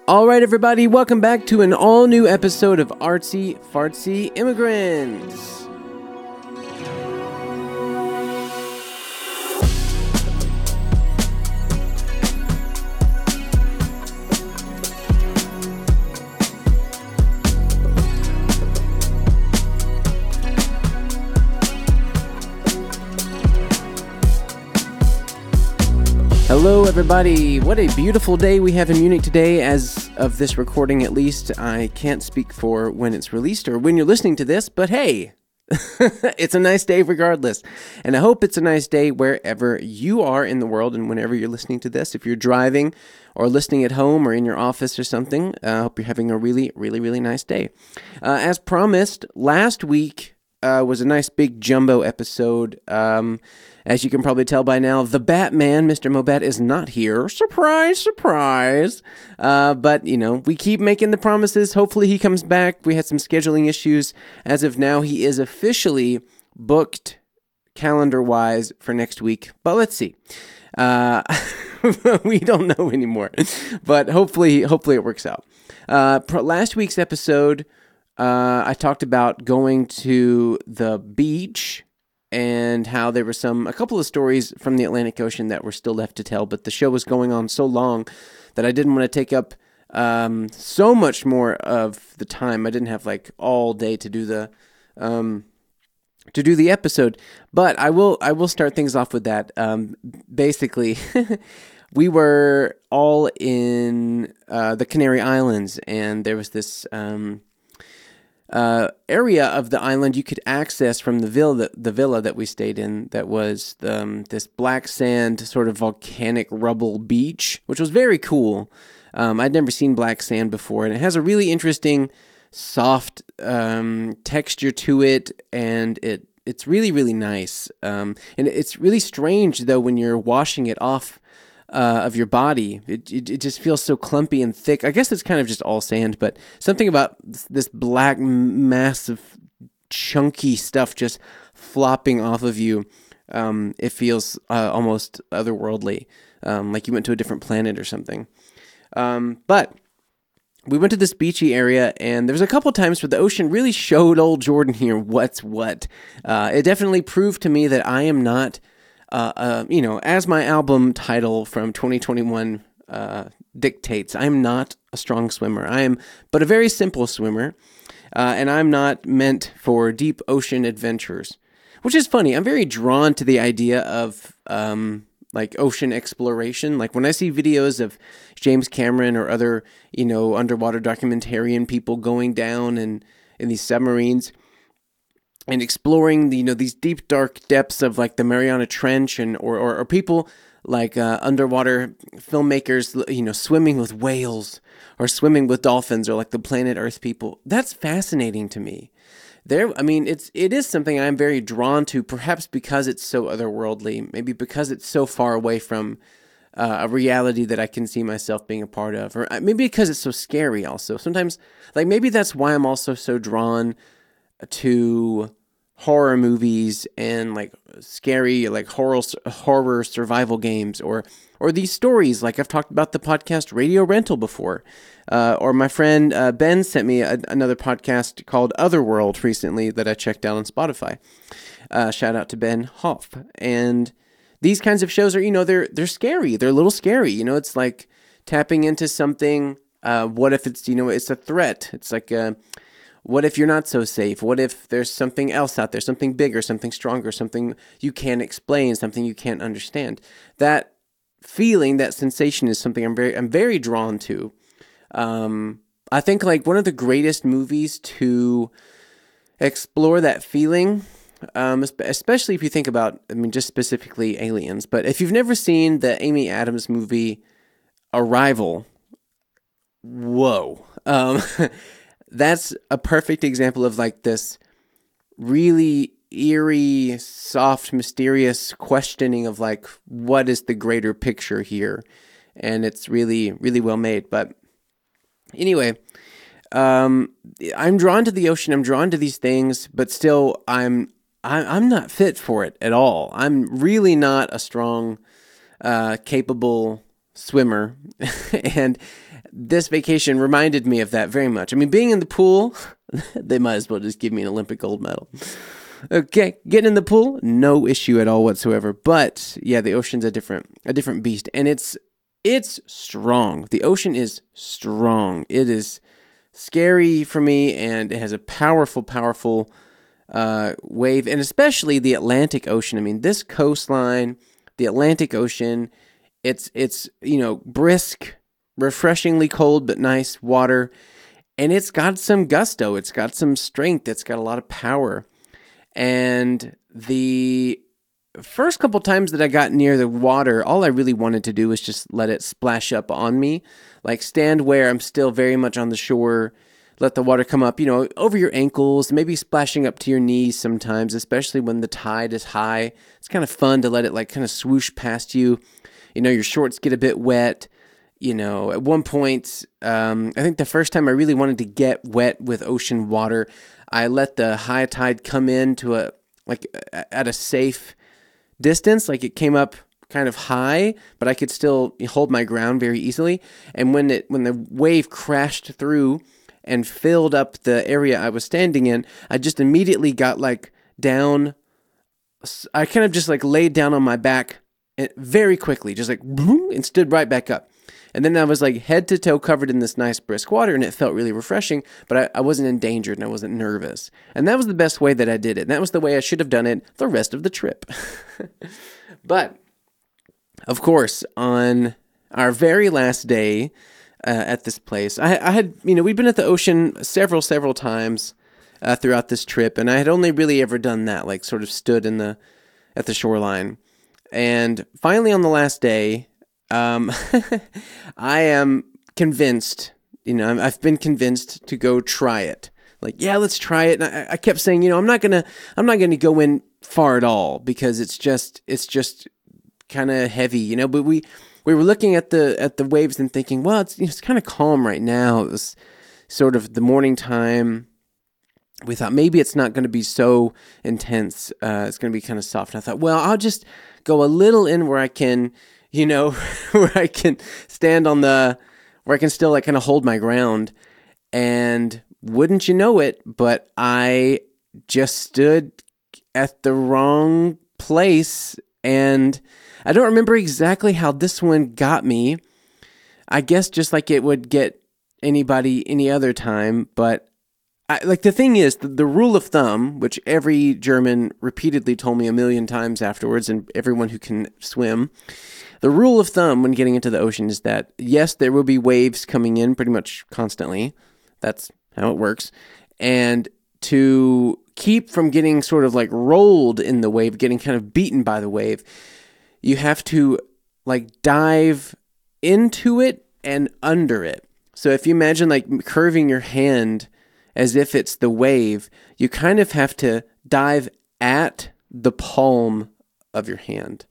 All right, everybody, welcome back to an all-new episode of Artsy Fartsy Immigrants. Hello, everybody. What a beautiful day we have in Munich today. As of this recording, at least, I can't speak for when it's released or when you're listening to this, but hey, it's a nice day regardless. And I hope it's a nice day wherever you are in the world and whenever you're listening to this. If you're driving or listening at home or in your office or something, I hope you're having a really, really, really nice day. As promised, last week was a nice big jumbo episode. As you can probably tell by now, the Batman, Mr. Mobat, is not here. Surprise, surprise. But, you know, we keep making the promises. Hopefully he comes back. We had some scheduling issues. As of now, he is officially booked calendar-wise for next week. But let's see. We don't know anymore. But hopefully it works out. Last week's episode, I talked about going to the beach and how there were a couple of stories from the Atlantic Ocean that were still left to tell, but the show was going on so long that I didn't want to take up so much more of the time. I didn't have like all day to do the episode, but I will start things off with that. Basically, we were all in the Canary Islands, and there was this area of the island you could access from the villa that we stayed in, that was this black sand sort of volcanic rubble beach, which was very cool. I'd never seen black sand before, and it has a really interesting soft texture to it, and it's really, really nice. And it's really strange, though, when you're washing it off of your body. It just feels so clumpy and thick. I guess it's kind of just all sand, but something about this black mass of chunky stuff just flopping off of you, it feels almost otherworldly, like you went to a different planet or something. But we went to this beachy area, and there was a couple times where the ocean really showed old Jordan here what's what. It definitely proved to me that I am not as my album title from 2021 dictates, I'm not a strong swimmer. I am but a very simple swimmer, and I'm not meant for deep ocean adventures, which is funny. I'm very drawn to the idea of like ocean exploration. Like when I see videos of James Cameron or other, underwater documentarian people going down in these submarines and exploring these deep, dark depths of like the Mariana Trench, and or people like underwater filmmakers, swimming with whales or swimming with dolphins, or like the Planet Earth people. That's fascinating to me. It is something I'm very drawn to, perhaps because it's so otherworldly, maybe because it's so far away from a reality that I can see myself being a part of, or maybe because it's so scary also. Sometimes, like, maybe that's why I'm also so drawn to horror movies and like scary, like horror survival games, or these stories. Like I've talked about the podcast Radio Rental before, or my friend Ben sent me another podcast called Otherworld recently that I checked out on Spotify. Shout out to Ben Hoff. And these kinds of shows are, they're scary. They're a little scary. It's like tapping into something. What if it's, it's a threat? It's like what if you're not so safe? What if there's something else out there, something bigger, something stronger, something you can't explain, something you can't understand? That feeling, that sensation is something I'm very drawn to. I think like one of the greatest movies to explore that feeling, especially if you think about, just specifically aliens, but if you've never seen the Amy Adams movie Arrival, whoa. That's a perfect example of like this really eerie, soft, mysterious questioning of like, what is the greater picture here? And it's really, really well made. But anyway, I'm drawn to the ocean. I'm drawn to these things, but still I'm not fit for it at all. I'm really not a strong, capable swimmer, and this vacation reminded me of that very much. I mean, being in the pool, they might as well just give me an Olympic gold medal. Okay, getting in the pool, no issue at all whatsoever. But yeah, the ocean's a different beast, and it's strong. The ocean is strong. It is scary for me, and it has a powerful wave, and especially the Atlantic Ocean. I mean, this coastline, the Atlantic Ocean, it's brisk, refreshingly cold but nice water, and it's got some gusto. It's got some strength. It's got a lot of power. And the first couple times that I got near the water, all I really wanted to do was just let it splash up on me, like stand where I'm still very much on the shore, let the water come up, over your ankles, maybe splashing up to your knees sometimes, especially when the tide is high. It's kind of fun to let it like kind of swoosh past you. Your shorts get a bit wet. At one point, I think the first time I really wanted to get wet with ocean water, I let the high tide come in to at a safe distance. Like it came up kind of high, but I could still hold my ground very easily. And when the wave crashed through and filled up the area I was standing in, I just immediately got like down. I kind of just like laid down on my back very quickly, just like boom, and stood right back up. And then I was like head to toe covered in this nice brisk water, and it felt really refreshing, but I wasn't endangered and I wasn't nervous. And that was the best way that I did it. And that was the way I should have done it the rest of the trip. But, of course, on our very last day at this place, I had, we'd been at the ocean several times throughout this trip, and I had only really ever done that, like sort of stood at the shoreline. And finally on the last day, I am convinced, I've been convinced to go try it. Like, yeah, let's try it. And I kept saying, I'm not gonna go in far at all because it's just kind of heavy, But we were looking at the waves and thinking, well, it's kind of calm right now. It was sort of the morning time. We thought maybe it's not going to be so intense. It's going to be kind of soft. And I thought, well, I'll just go a little in where I can, where I can stand where I can still like kind of hold my ground. And wouldn't you know it, but I just stood at the wrong place. And I don't remember exactly how this one got me. I guess just like it would get anybody any other time, but the thing is, the rule of thumb, which every German repeatedly told me a million times afterwards, and everyone who can swim, the rule of thumb when getting into the ocean is that, yes, there will be waves coming in pretty much constantly. That's how it works. And to keep from getting sort of like rolled in the wave, getting kind of beaten by the wave, you have to like dive into it and under it. So if you imagine like curving your hand as if it's the wave, you kind of have to dive at the palm of your hand.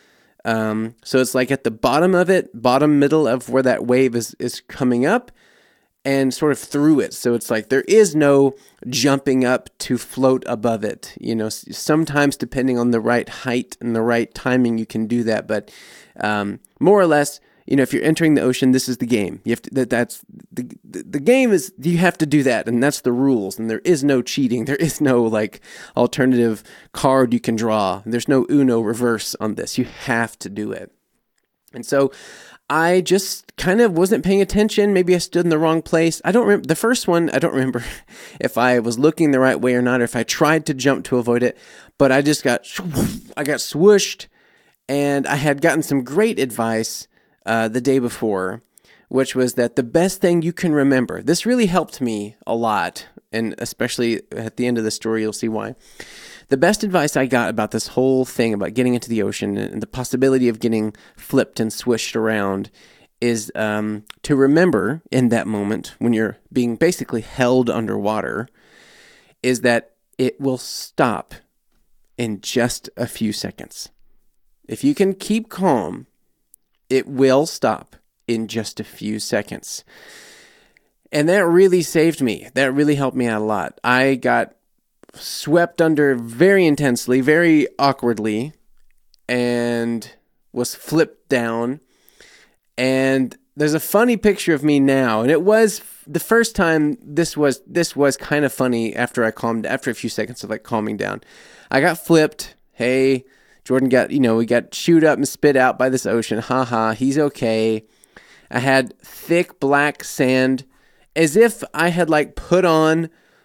So it's like at the bottom of it, bottom middle of where that wave is coming up and sort of through it. So it's like there is no jumping up to float above it. Sometimes depending on the right height and the right timing, you can do that. But more or less, if you're entering the ocean, this is the game. You have to, that's the game is you have to do that, and that's the rules. And there is no cheating. There is no like alternative card you can draw. There's no Uno reverse on this. You have to do it. And so I just kind of wasn't paying attention. Maybe I stood in the wrong place. I don't remember the first one. I don't remember if I was looking the right way or not, or if I tried to jump to avoid it. But I just got swooshed, and I had gotten some great advice the day before, which was that the best thing you can remember, this really helped me a lot, and especially at the end of the story, you'll see why. The best advice I got about this whole thing about getting into the ocean and the possibility of getting flipped and swished around is to remember in that moment when you're being basically held underwater, is that it will stop in just a few seconds. If you can keep calm, it will stop in just a few seconds. And that really saved me. That really helped me out a lot. I got swept under very intensely, very awkwardly, and was flipped down. And there's a funny picture of me now, and it was the first time this was kind of funny after after a few seconds of like calming down. I got flipped. Hey, Jordan we got chewed up and spit out by this ocean. Ha ha, he's okay. I had thick black sand as if I had like put on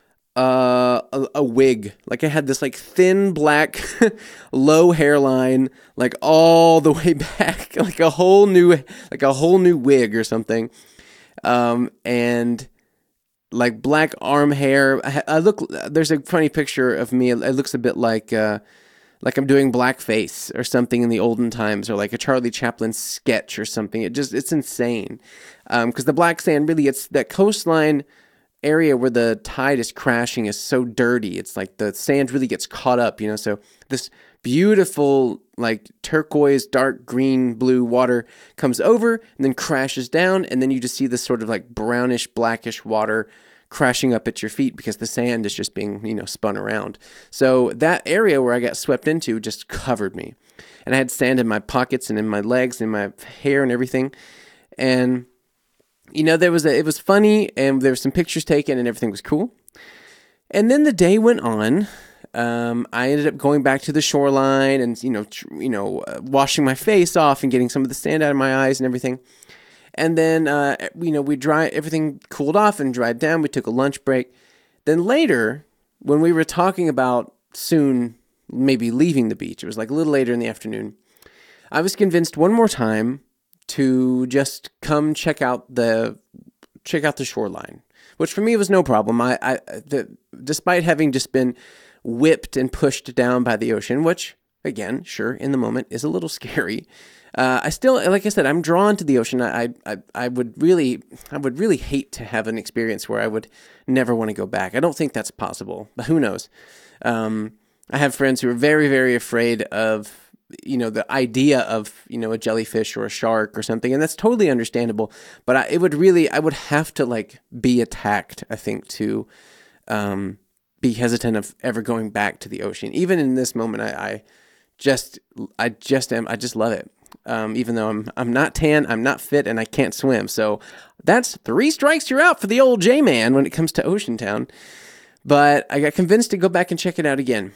a wig. Like I had this like thin black low hairline like all the way back, like a whole new wig or something. And like black arm hair. There's a funny picture of me. It looks a bit like I'm doing blackface or something in the olden times, or like a Charlie Chaplin sketch or something. It's insane. Because the black sand really, it's that coastline area where the tide is crashing is so dirty. It's like the sand really gets caught up, so this beautiful like turquoise, dark green, blue water comes over and then crashes down, and then you just see this sort of like brownish, blackish water crashing up at your feet because the sand is just being, spun around. So that area where I got swept into just covered me. And I had sand in my pockets and in my legs and my hair and everything. And it was funny, and there were some pictures taken and everything was cool. And then the day went on. I ended up going back to the shoreline and, washing my face off and getting some of the sand out of my eyes and everything. And then, everything cooled off and dried down. We took a lunch break. Then later, when we were talking about soon maybe leaving the beach, it was like a little later in the afternoon, I was convinced one more time to just come check out the shoreline, which for me was no problem. Despite having just been whipped and pushed down by the ocean, which again, sure, in the moment is a little scary. I still, like I said, I'm drawn to the ocean. I would really hate to have an experience where I would never want to go back. I don't think that's possible, but who knows? I have friends who are very, very afraid of, the idea of, a jellyfish or a shark or something, and that's totally understandable. But I would have to like be attacked, I think, to be hesitant of ever going back to the ocean. Even in this moment, I just love it. Even though I'm not tan, I'm not fit, and I can't swim. So that's 3 strikes, you're out for the old J-Man when it comes to Ocean Town. But I got convinced to go back and check it out again.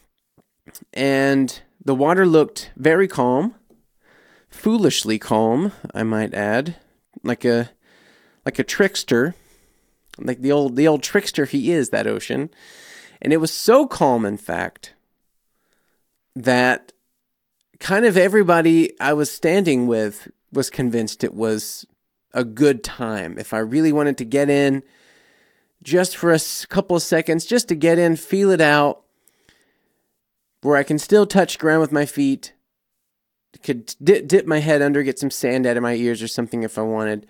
And the water looked very calm, foolishly calm, I might add, like a trickster, like the old trickster he is, that ocean. And it was so calm, in fact, that kind of everybody I was standing with was convinced it was a good time. If I really wanted to get in just for a couple of seconds, just to get in, feel it out, where I can still touch ground with my feet, could dip my head under, get some sand out of my ears or something if I wanted.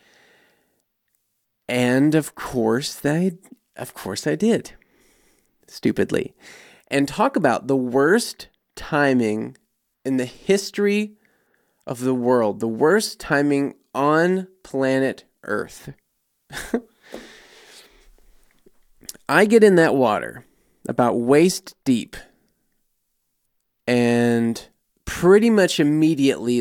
And of course I did. Stupidly. And talk about the worst timing in the history of the world, the worst timing on planet Earth. I get in that water about waist deep, and pretty much immediately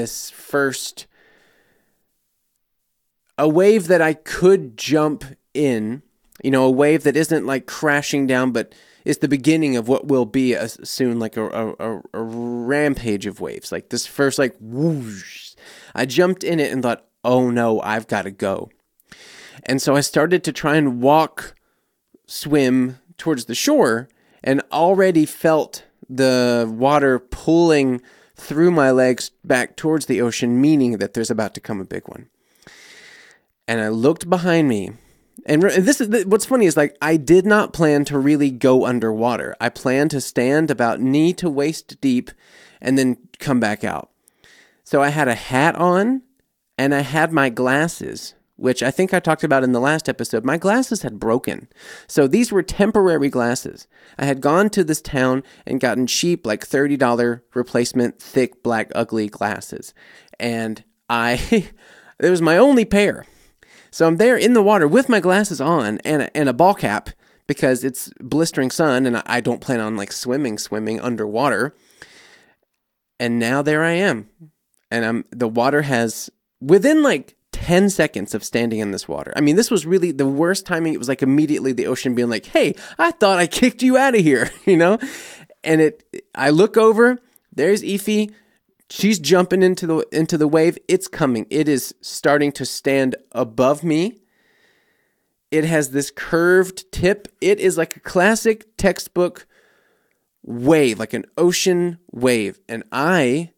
a wave that I could jump in, a wave that isn't like crashing down, but is the beginning of what will be soon like a rampage of waves. Like this first like whoosh, I jumped in it and thought, oh no, I've got to go. And so I started to try and swim towards the shore, and already felt the water pulling through my legs back towards the ocean, meaning that there's about to come a big one. And I looked behind me. And this is what's funny is like I did not plan to really go underwater. I planned to stand about knee to waist deep and then come back out. So I had a hat on and I had my glasses, which I think I talked about in the last episode. My glasses had broken. So these were temporary glasses. I had gone to this town and gotten cheap, like $30 replacement, thick, black, ugly glasses. And it was my only pair. So I'm there in the water with my glasses on and a ball cap because it's blistering sun and I don't plan on like swimming underwater. And now there I am. And the water has within like 10 seconds of standing in this water. I mean, this was really the worst timing. It was like immediately the ocean being like, hey, I thought I kicked you out of here, you know? And I look over, there's Ify. She's jumping into the wave. It's coming. It is starting to stand above me. It has this curved tip. It is like a classic textbook wave, like an ocean wave. And I'm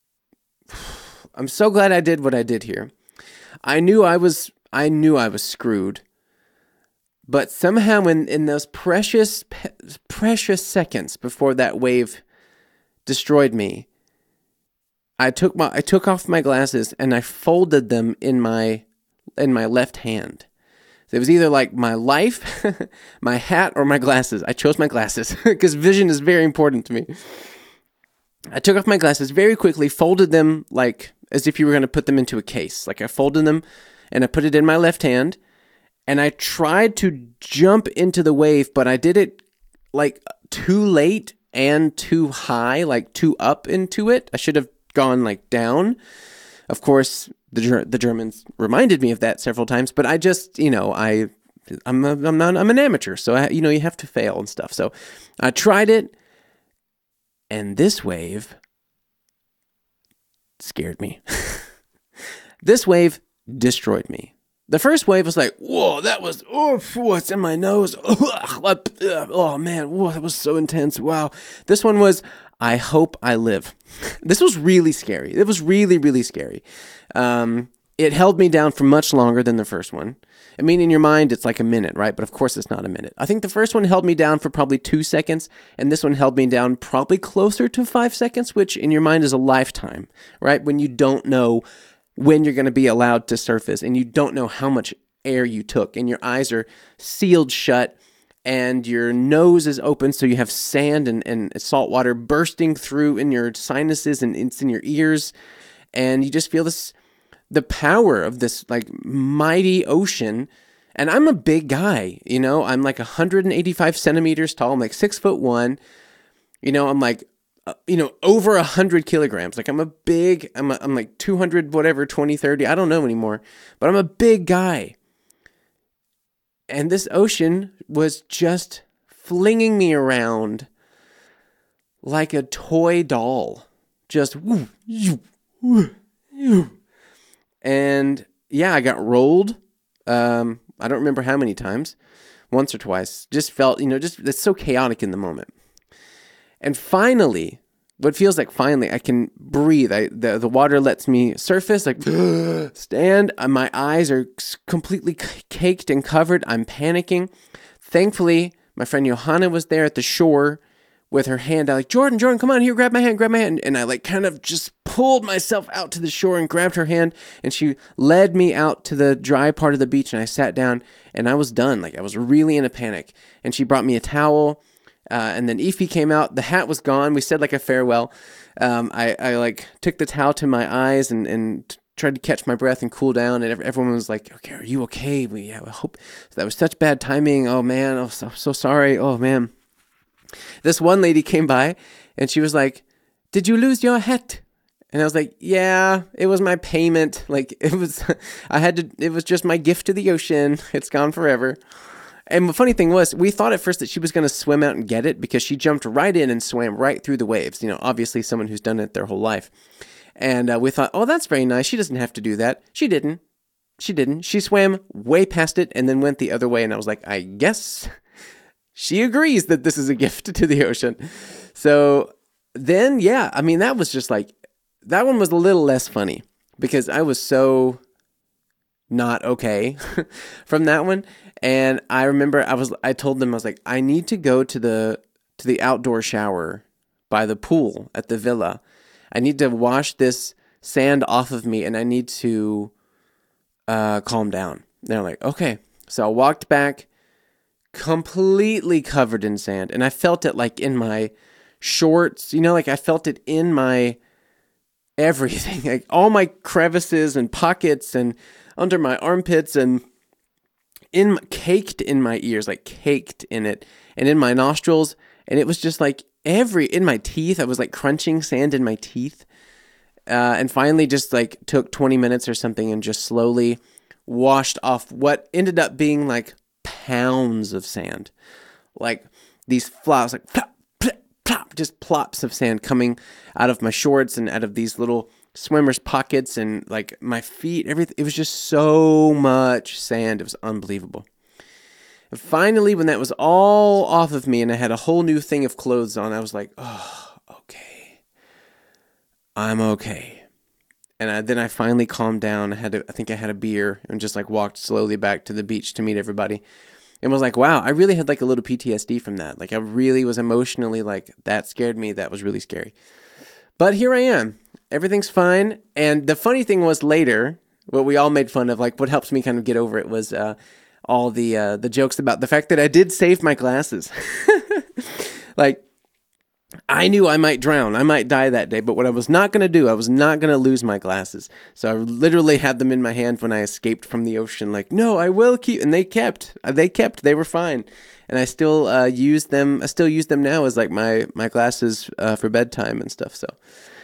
so glad I did what I did here. I knew I was screwed. But somehow in those precious seconds before that wave destroyed me, I took off my glasses and I folded them in my left hand. So it was either like my life, my hat, or my glasses. I chose my glasses because vision is very important to me. I took off my glasses very quickly, folded them like as if you were going to put them into a case. Like I folded them and I put it in my left hand, and I tried to jump into the wave, but I did it like too late and too high, like too up into it. I should have gone like down. Of course, the Germans reminded me of that several times, but I just, I'm an amateur, so you have to fail and stuff. So I tried it, and this wave scared me. This wave destroyed me. The first wave was like, whoa, that was, what's in my nose? Oh man, whoa, that was so intense. Wow. This one was, I hope I live. This was really scary. It was really, really scary. It held me down for much longer than the first one. I mean, in your mind, it's like a minute, right? But of course, it's not a minute. I think the first one held me down for probably 2 seconds, and this one held me down probably closer to 5 seconds, which in your mind is a lifetime, right? When you don't know when you're going to be allowed to surface, and you don't know how much air you took, and your eyes are sealed shut, and your nose is open, so you have sand and salt water bursting through in your sinuses, and it's in your ears, and you just feel the power of this like mighty ocean. And I'm a big guy, I'm like 185 centimeters tall. I'm like 6'1". I'm like, over 100 kilograms. Like I'm like 200, whatever, 20, 30. I don't know anymore, but I'm a big guy. And this ocean was just flinging me around like a toy doll. Just woo, woo, woo. And yeah, I got rolled. I don't remember how many times, once or twice. Just felt, it's so chaotic in the moment. And finally, what feels like finally, I can breathe. The water lets me surface, like stand. My eyes are completely caked and covered. I'm panicking. Thankfully, my friend Johanna was there at the shore with her hand out, like, Jordan, come on here, grab my hand. And I like kind of just pulled myself out to the shore and grabbed her hand, and she led me out to the dry part of the beach, and I sat down, and I was done. Like I was really in a panic. And she brought me a towel. And then Ify came out. The hat was gone. We said like a farewell. I like took the towel to my eyes and tried to catch my breath and cool down. And everyone was like, "Okay, are you okay? I hope that was such bad timing. Oh man, I'm so sorry. Oh man." This one lady came by and she was like, "Did you lose your hat?" And I was like, "Yeah, it was my payment. Like it was, it was just my gift to the ocean. It's gone forever." And the funny thing was, we thought at first that she was going to swim out and get it because she jumped right in and swam right through the waves. Obviously someone who's done it their whole life. And we thought, oh, that's very nice. She doesn't have to do that. She didn't. She swam way past it and then went the other way. And I was like, I guess she agrees that this is a gift to the ocean. So then, yeah, I mean, that was just like, that one was a little less funny because I was so not okay from that one. And I remember I told them, I was like, I need to go to the outdoor shower by the pool at the villa. I need to wash this sand off of me, and I need to calm down. They're like, okay. So I walked back completely covered in sand, and I felt it like in my shorts, like I felt it in my everything, like all my crevices and pockets and under my armpits and caked in my ears, like caked in it, and in my nostrils. And it was just like in my teeth, I was like crunching sand in my teeth. and finally just like took 20 minutes or something and just slowly washed off what ended up being like pounds of sand. Like these flops, like plop, plop, plop, just plops of sand coming out of my shorts and out of these little swimmer's pockets and like my feet, everything. It was just so much sand. It was unbelievable. And finally, when that was all off of me and I had a whole new thing of clothes on, I was like, oh, okay. I'm okay. And then I finally calmed down. I think I had a beer and just like walked slowly back to the beach to meet everybody. And was like, wow, I really had like a little PTSD from that. Like I really was emotionally like, that scared me. That was really scary. But here I am. Everything's fine. And the funny thing was later, what we all made fun of, like what helps me kind of get over it was all the jokes about the fact that I did save my glasses. Like, I knew I might drown. I might die that day. But what I was not going to do, I was not going to lose my glasses. So I literally had them in my hand when I escaped from the ocean. Like, no, I will keep. And they kept. They were fine. And I still use them. I still use them now as like my glasses for bedtime and stuff. So,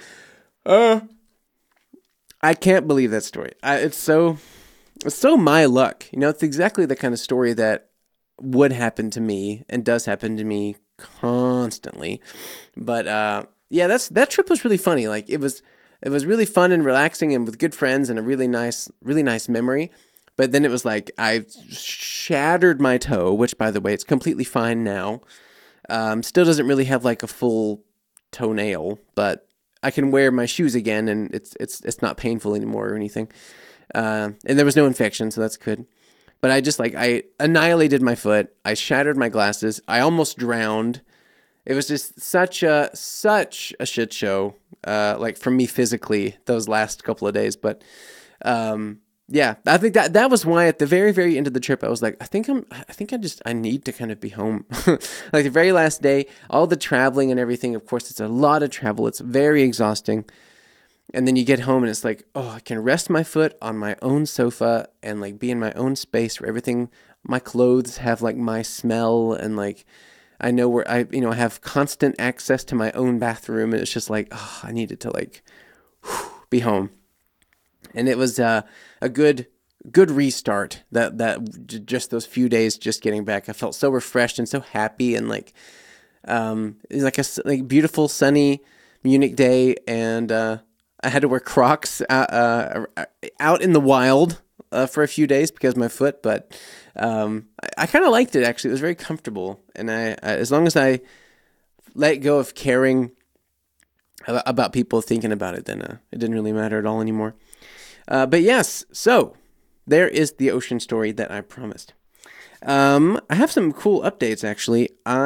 I can't believe that story. It's so my luck. You know, it's exactly the kind of story that would happen to me and does happen to me constantly. But yeah, that trip was really funny. Like it was really fun and relaxing and with good friends and a really nice memory. But then it was like I shattered my toe, which by the way, it's completely fine now. Still doesn't really have like a full toenail, but I can wear my shoes again and it's not painful anymore or anything. And there was no infection, so that's good. But I annihilated my foot. I shattered my glasses. I almost drowned. It was just such a shit show, like for me physically those last couple of days. But yeah, I think that was why at the very, very end of the trip, I was like, I need to kind of be home. Like the very last day, all the traveling and everything. Of course, it's a lot of travel. It's very exhausting. And then you get home and it's like, oh, I can rest my foot on my own sofa and like be in my own space where everything, my clothes have like my smell and like I know where I have constant access to my own bathroom. And it's just like, oh, I needed to like be home. And it was a good restart that just those few days just getting back. I felt so refreshed and so happy and like it was like a beautiful sunny Munich day and I had to wear Crocs out in the wild for a few days because of my foot, but I kind of liked it actually. It was very comfortable, and I as long as I let go of caring about people thinking about it, then it didn't really matter at all anymore. But yes, so there is the ocean story that I promised. I have some cool updates actually.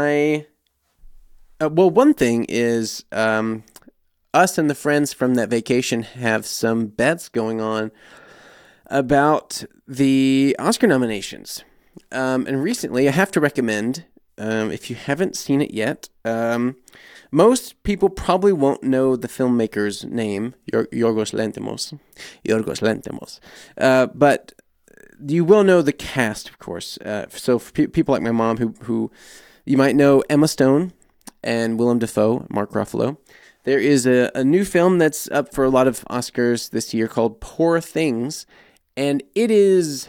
Well, one thing is us and the friends from that vacation have some bets going on about the Oscar nominations. And recently, I have to recommend, if you haven't seen it yet, most people probably won't know the filmmaker's name, Yorgos Lanthimos. But you will know the cast, of course. So for people like my mom, who you might know Emma Stone and Willem Dafoe, Mark Ruffalo. There is a new film that's up for a lot of Oscars this year called Poor Things, and it is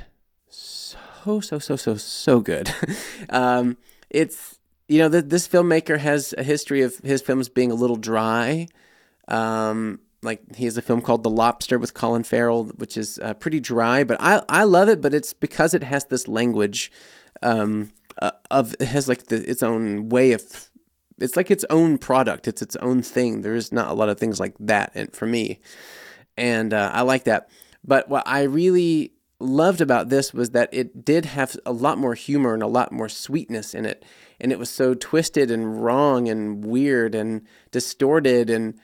so good. It's, this filmmaker has a history of his films being a little dry. Like he has a film called The Lobster with Colin Farrell, which is pretty dry, but I love it, but it's because it has this language it has like its own way of. It's like its own product. It's its own thing. There's not a lot of things like that for me. And I like that. But what I really loved about this was that it did have a lot more humor and a lot more sweetness in it. And it was so twisted and wrong and weird and distorted and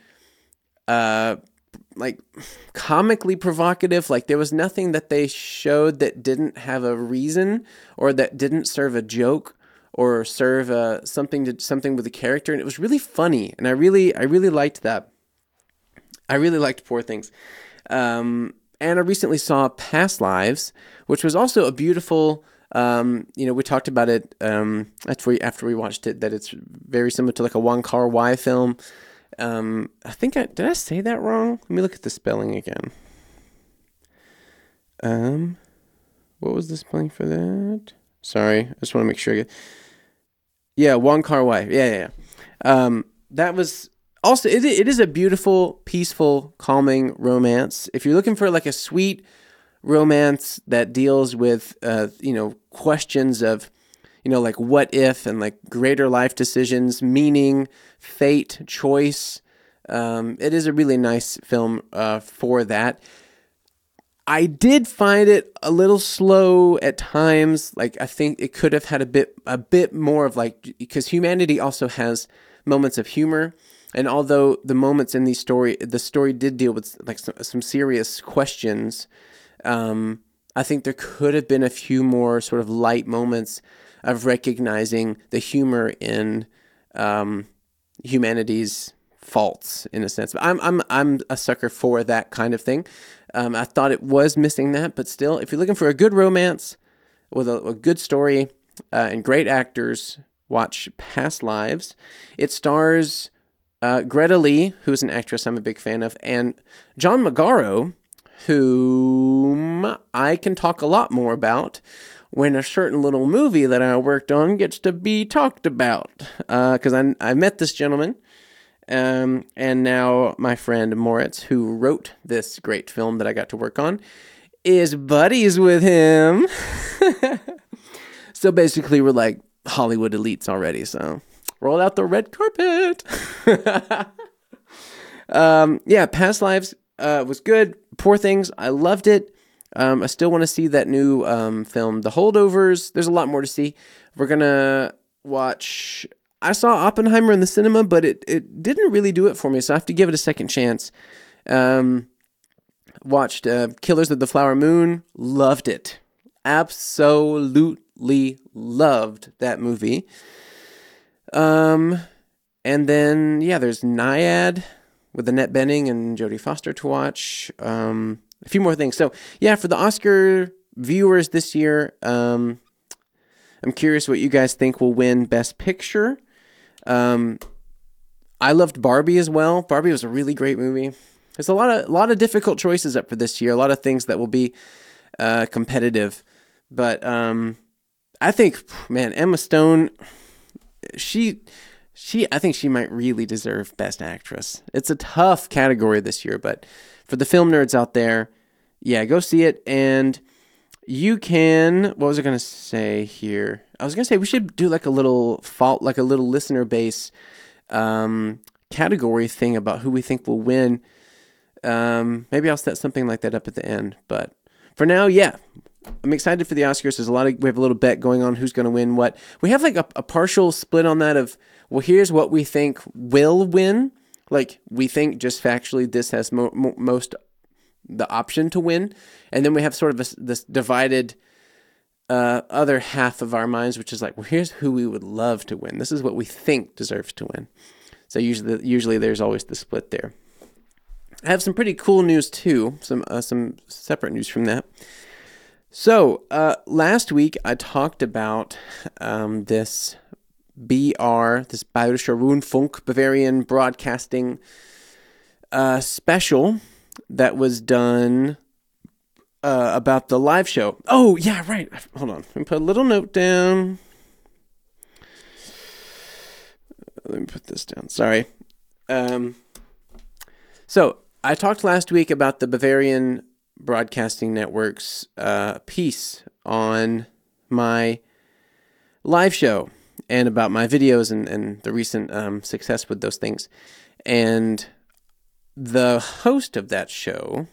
like comically provocative. Like there was nothing that they showed that didn't have a reason or that didn't serve a joke or serve something with the character, and it was really funny, and I really liked that. I really liked Poor Things, and I recently saw Past Lives, which was also a beautiful. We talked about it after we watched it, that it's very similar to like a Wong Kar-wai film, Did I say that wrong? Let me look at the spelling again. What was the spelling for that? Sorry, I just want to make sure I get. Yeah, Wong Kar-wai. Yeah. That was also it is a beautiful, peaceful, calming romance. If you're looking for like a sweet romance that deals with questions of like what if and like greater life decisions, meaning, fate, choice. It is a really nice film for that. I did find it a little slow at times. Like I think it could have had a bit more of like, because Humanity also has moments of humor, and although the moments in the story did deal with like some serious questions, I think there could have been a few more sort of light moments of recognizing the humor in humanity's faults in a sense. But I'm a sucker for that kind of thing. I thought it was missing that, but still, if you're looking for a good romance with a good story and great actors, watch Past Lives. It stars Greta Lee, who's an actress I'm a big fan of, and John Magaro, whom I can talk a lot more about when a certain little movie that I worked on gets to be talked about. Because I met this gentleman, and now my friend Moritz, who wrote this great film that I got to work on, is buddies with him. So basically, we're like Hollywood elites already. So roll out the red carpet. Past Lives was good. Poor Things, I loved it. I still want to see that new film, The Holdovers. There's a lot more to see. We're going to watch... I saw Oppenheimer in the cinema, but it didn't really do it for me, so I have to give it a second chance. Watched Killers of the Flower Moon. Loved it. Absolutely loved that movie. And then, there's Nyad with Annette Bening and Jodie Foster to watch. A few more things. So, for the Oscar viewers this year, I'm curious what you guys think will win Best Picture. I loved Barbie as well. Barbie was a really great movie. There's a lot of difficult choices up for this year. A lot of things that will be competitive. But I think, man, Emma Stone, I think she might really deserve Best Actress. It's a tough category this year, but for the film nerds out there, go see it. And you can, what was I going to say here? I was going to say we should do like a little listener base category thing about who we think will win. Maybe I'll set something like that up at the end. But for now, I'm excited for the Oscars. We have a little bet going on who's going to win what. We have like a partial split on that of, well, here's what we think will win. Like we think just factually this has most the option to win. And then we have sort of this divided other half of our minds, which is like, well, here's who we would love to win. This is what we think deserves to win. So usually there's always the split there. I have some pretty cool news too. Some separate news from that. So last week I talked about this BR, this Bayerischer Rundfunk, Bavarian Broadcasting special that was done about the live show. Oh, yeah, right. Hold on. Let me put a little note down. Let me put this down. Sorry. So I talked last week about the Bavarian Broadcasting Network's piece on my live show and about my videos and the recent success with those things. And the host of that show,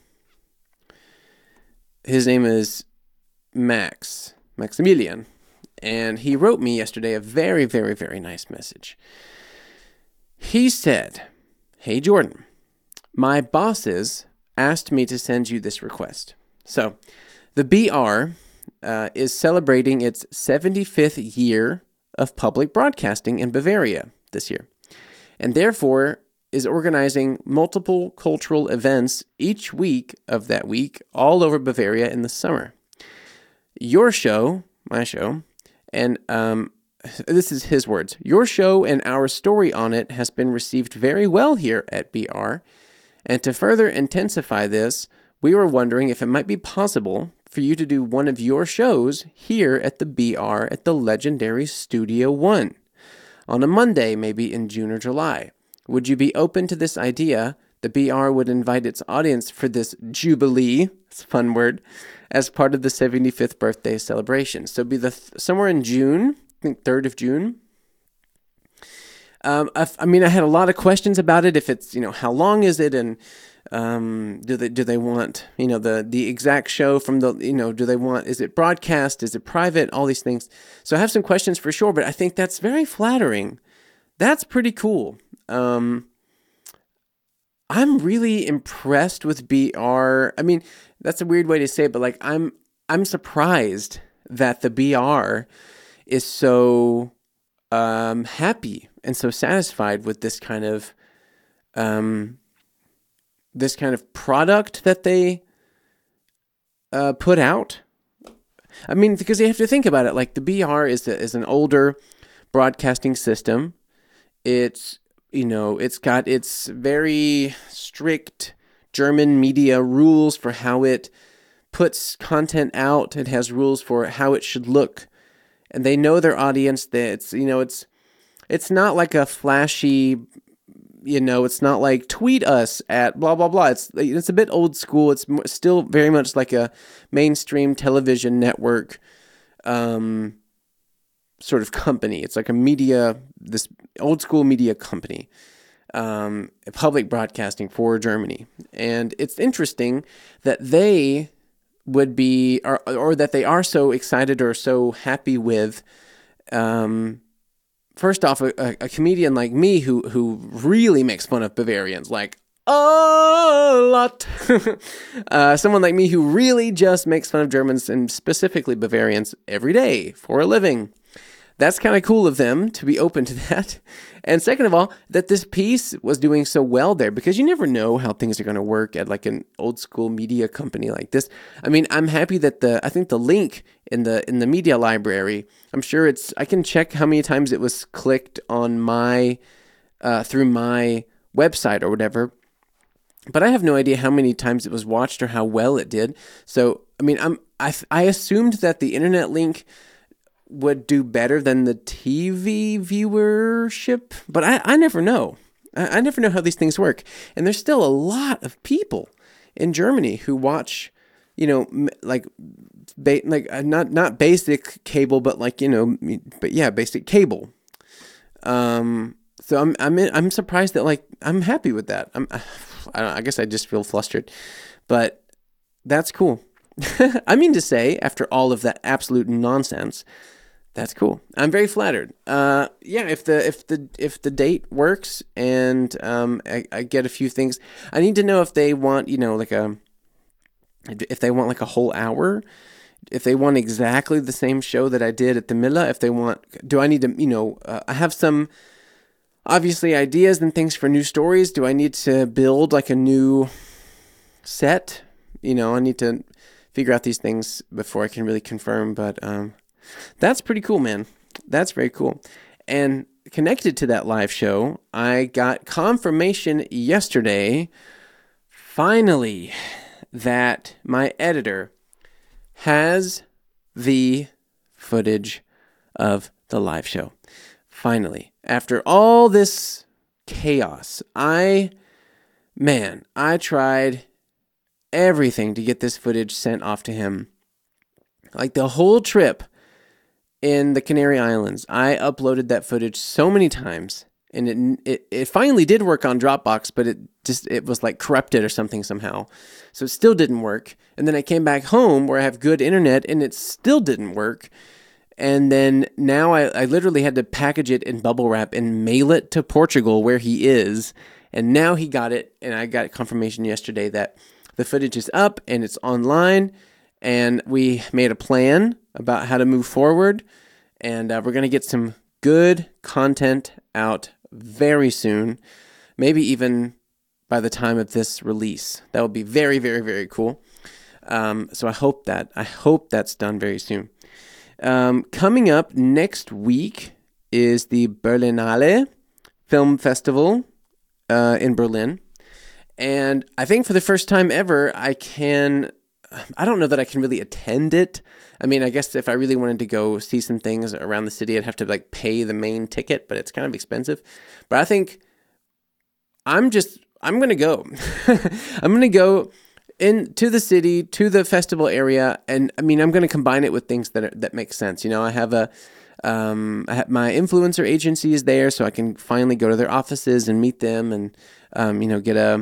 his name is Maximilian, and he wrote me yesterday a very, very, very nice message. He said, "Hey, Jordan, my bosses asked me to send you this request. So, the BR is celebrating its 75th year of public broadcasting in Bavaria this year, and therefore is organizing multiple cultural events each week of that week all over Bavaria in the summer. Your show, my show, and this is his words. Your show and our story on it has been received very well here at BR. And to further intensify this, we were wondering if it might be possible for you to do one of your shows here at the BR at the legendary Studio One on a Monday, maybe in June or July. Would you be open to this idea? The BR would invite its audience for this jubilee, it's a fun word, as part of the 75th birthday celebration. So it'd be somewhere in June, I think 3rd of June. I had a lot of questions about it. If it's, how long is it, and do they want, the exact show from the, do they want, is it broadcast, is it private, all these things. So I have some questions for sure, but I think that's very flattering. That's pretty cool. I'm really impressed with BR. I mean, that's a weird way to say it, but like I'm surprised that the BR is so happy and so satisfied with this kind of product that they put out. I mean, because you have to think about it. Like the BR is an older broadcasting system. It's got its very strict German media rules for how it puts content out. It has rules for how it should look. And they know their audience. That it's not like a flashy, it's not like tweet us at blah, blah, blah. It's a bit old school. It's still very much like a mainstream television network sort of company. It's like this old school media company, public broadcasting for Germany. And it's interesting that they would be, or that they are so excited or so happy with, first off, a comedian like me who really makes fun of Bavarians, like a lot. Someone like me who really just makes fun of Germans and specifically Bavarians every day for a living. That's kind of cool of them to be open to that. And second of all, that this piece was doing so well there, because you never know how things are going to work at like an old school media company like this. I mean, I'm happy that I think the link in the media library, I'm sure I can check how many times it was clicked on through my website or whatever. But I have no idea how many times it was watched or how well it did. So, I mean, I assumed that the internet link would do better than the TV viewership, but I never know. I never know how these things work. And there's still a lot of people in Germany who watch, not basic cable, but basic cable. So I'm surprised that I'm happy with that. I guess I just feel flustered, but that's cool. I mean to say, after all of that absolute nonsense, that's cool. I'm very flattered. If the date works and I get a few things, I need to know if they want if they want like a whole hour, if they want exactly the same show that I did at the Milla. Do I need to I have some obviously ideas and things for new stories. Do I need to build like a new set? I need to figure out these things before I can really confirm, but that's pretty cool, man. That's very cool. And connected to that live show, I got confirmation yesterday, finally, that my editor has the footage of the live show. Finally. After all this chaos, I tried everything to get this footage sent off to him. Like the whole trip in the Canary Islands, I uploaded that footage so many times, and it finally did work on Dropbox, but it was like corrupted or something somehow. So it still didn't work. And then I came back home where I have good internet, and it still didn't work. And then now I literally had to package it in bubble wrap and mail it to Portugal where he is. And now he got it, and I got confirmation yesterday that the footage is up and it's online. And we made a plan about how to move forward. And we're going to get some good content out very soon. Maybe even by the time of this release. That would be very, very, very cool. So I hope that's done very soon. Coming up next week is the Berlinale Film Festival in Berlin. And I think for the first time ever, I don't know that I can really attend it. I mean, I guess if I really wanted to go see some things around the city, I'd have to like pay the main ticket, but it's kind of expensive. But I think I'm going to go. I'm going to go into the city, to the festival area. And I mean, I'm going to combine it with things that make sense. You know, I have my influencer agency is there, so I can finally go to their offices and meet them and, get a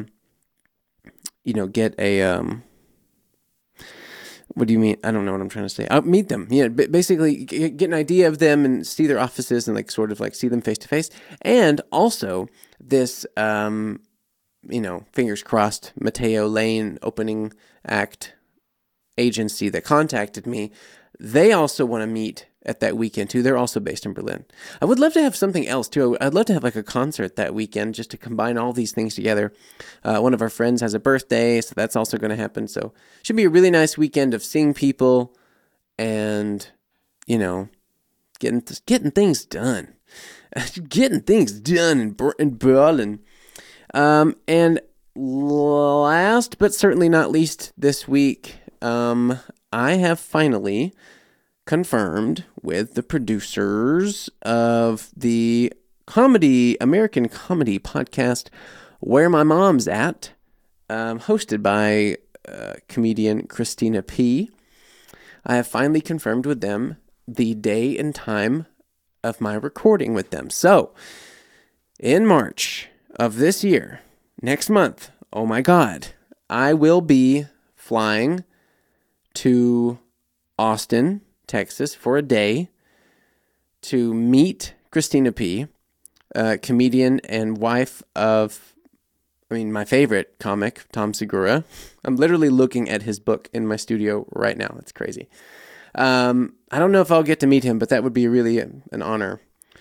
what do you mean? I don't know what I'm trying to say. I'll meet them. Yeah, basically get an idea of them and see their offices and like sort of like see them face to face. And also this, fingers crossed, Matteo Lane opening act agency that contacted me. They also want to meet at that weekend too. They're also based in Berlin. I would love to have something else too. I'd love to have like a concert that weekend just to combine all these things together. One of our friends has a birthday, so that's also going to happen. So it should be a really nice weekend of seeing people and, getting things done. Getting things done in Berlin. And last but certainly not least this week, I have finally confirmed with the producers of the American comedy podcast Where My Mom's At, hosted by comedian Christina P. I have finally confirmed with them the day and time of my recording with them. So, in March of this year, next month, oh my God, I will be flying to Austin, Texas for a day to meet Christina P., comedian and wife of, my favorite comic, Tom Segura. I'm literally looking at his book in my studio right now. It's crazy. I don't know if I'll get to meet him, but that would be really an honor.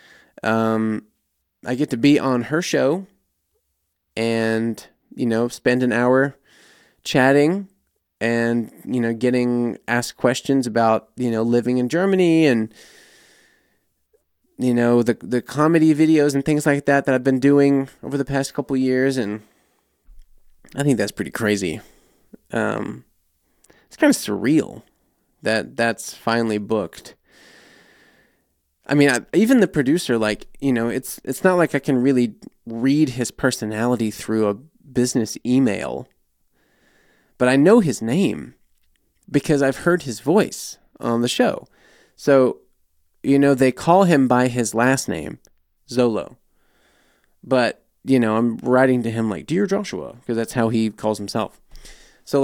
I get to be on her show and, spend an hour chatting and, getting asked questions about, living in Germany and, the comedy videos and things like that I've been doing over the past couple years. And I think that's pretty crazy. It's kind of surreal that that's finally booked. I mean, even the producer, it's not like I can really read his personality through a business email. But I know his name because I've heard his voice on the show. So, they call him by his last name, Zolo. But, I'm writing to him like, Dear Joshua, because that's how he calls himself. So,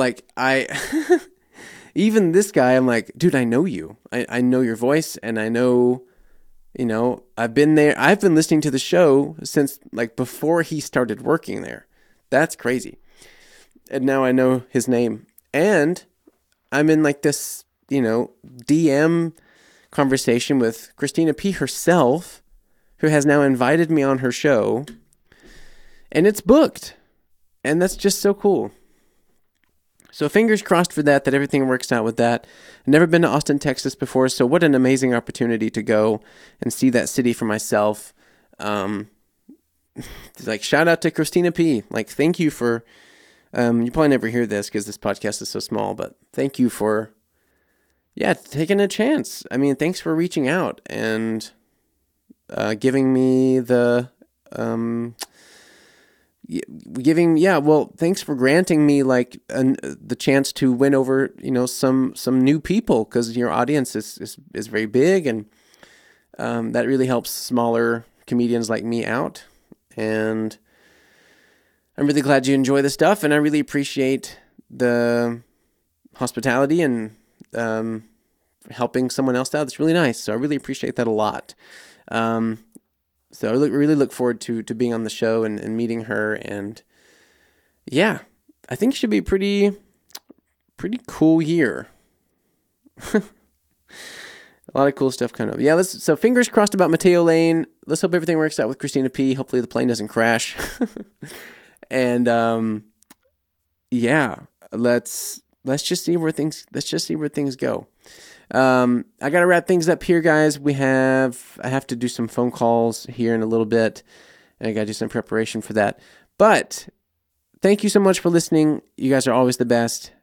even this guy, I'm like, dude, I know you. I know your voice, and I know, I've been there. I've been listening to the show since, before he started working there. That's crazy. And now I know his name. And I'm in this, DM conversation with Christina P. herself, who has now invited me on her show. And it's booked. And that's just so cool. So fingers crossed for that everything works out with that. I've never been to Austin, Texas before, so what an amazing opportunity to go and see that city for myself. Shout out to Christina P. Thank you for... you probably never hear this because this podcast is so small, but thank you for, taking a chance. I mean, thanks for reaching out and giving me the, thanks for granting me the chance to win over, some new people because your audience is very big and that really helps smaller comedians like me out. And I'm really glad you enjoy the stuff, and I really appreciate the hospitality and helping someone else out. It's really nice, so I really appreciate that a lot. So I really look forward to being on the show and meeting her, and I think it should be a pretty cool year. A lot of cool stuff coming up. Yeah, so fingers crossed about Matteo Lane. Let's hope everything works out with Christina P. Hopefully the plane doesn't crash. And let's just see where things go. I got to wrap things up here, guys. I have to do some phone calls here in a little bit, and I got to do some preparation for that. But thank you so much for listening. You guys are always the best.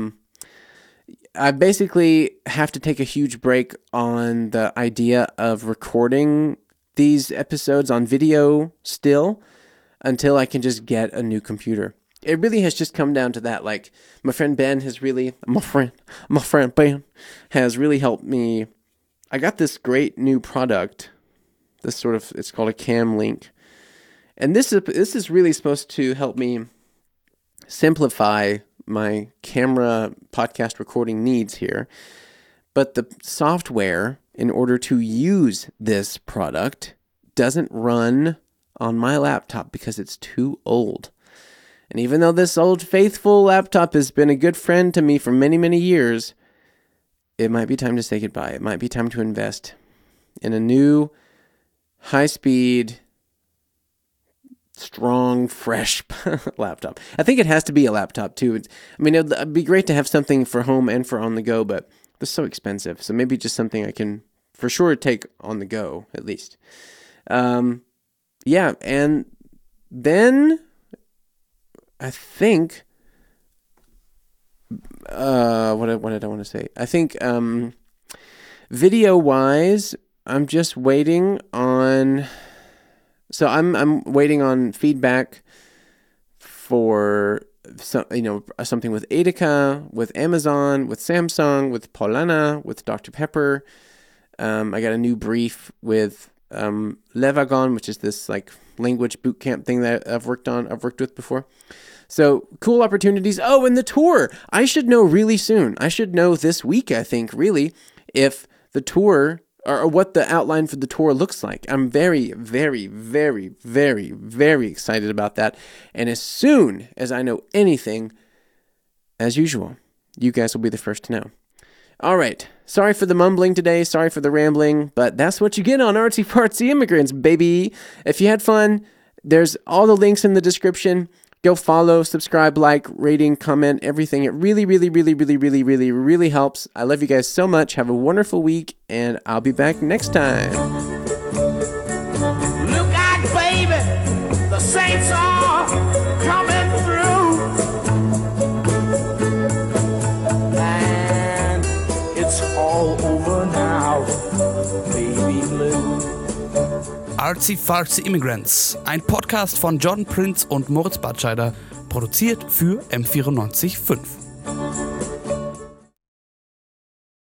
I basically have to take a huge break on the idea of recording these episodes on video still until I can just get a new computer. It really has just come down to that. Like, my friend Ben has really, my friend Ben has really helped me. I got this great new product. It's called a CamLink. And this is really supposed to help me simplify my camera podcast recording needs here. But the software, in order to use this product, doesn't run on my laptop because it's too old. And even though this old faithful laptop has been a good friend to me for many, many years, it might be time to say goodbye. It might be time to invest in a new, high-speed, strong, fresh laptop. I think it has to be a laptop, too. It'd be great to have something for home and for on the go, but they're so expensive. So maybe just something I can, for sure, take on the go, at least. And then I think, what did I want to say? I think, video-wise, I'm just waiting on, I'm waiting on feedback for something with Etika, with Amazon, with Samsung, with Paulana, with Dr. Pepper. I got a new brief with Levagon, which is this like language boot camp thing that I've worked with before. So cool opportunities. Oh, and the tour. I should know really soon. I should know this week, I think, really, if the tour or what the outline for the tour looks like. I'm very, very, very, very, very excited about that. And as soon as I know anything, as usual, you guys will be the first to know. All right. Sorry for the mumbling today. Sorry for the rambling, but that's what you get on Artsy Fartsy Immigrants, baby. If you had fun, there's all the links in the description. Go follow, subscribe, like, rating, comment, everything. It really, really, really, really, really, really, really helps. I love you guys so much. Have a wonderful week, and I'll be back next time. Look out, baby, the saints are coming through. And it's all over now, baby blue. Artsy Fartsy Immigrants, ein Podcast von John Prince und Moritz Batscheider, produziert für M94.5.